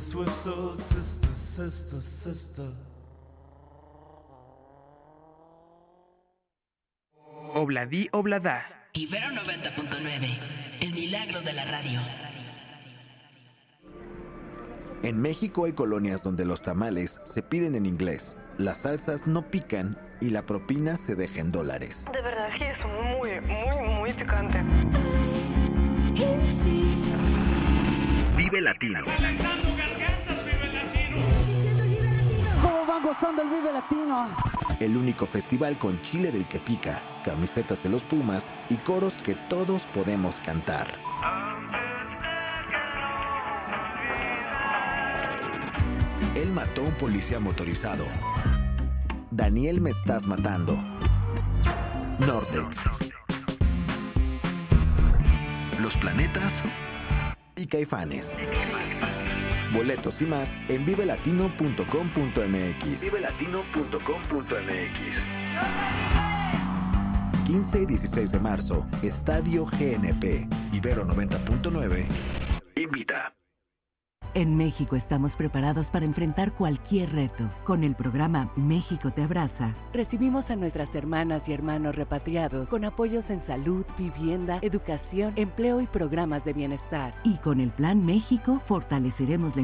with soul, sister, sister, sister. Obladí, oblada. Ibero 90.9, el milagro de la radio. En México hay colonias donde los tamales se piden en inglés, las salsas no pican y la propina se deja en dólares. De verdad que es muy picante. Vive Latino. ¿Cómo van gozando el Vive Latino? El único festival con chile del que pica, camisetas de los Pumas y coros que todos podemos cantar. Él mató a un policía motorizado. Daniel, me estás matando. Nortex. Los Planetas y Caifanes. Boletos y más en vivelatino.com.mx. Vivelatino.com.mx. 15 y 16 de marzo, Estadio GNP, Ibero 90.9. Invita. En México estamos preparados para enfrentar cualquier reto. Con el programa México te abraza, recibimos a nuestras hermanas y hermanos repatriados con apoyos en salud, vivienda, educación, empleo y programas de bienestar. Y con el Plan México fortaleceremos la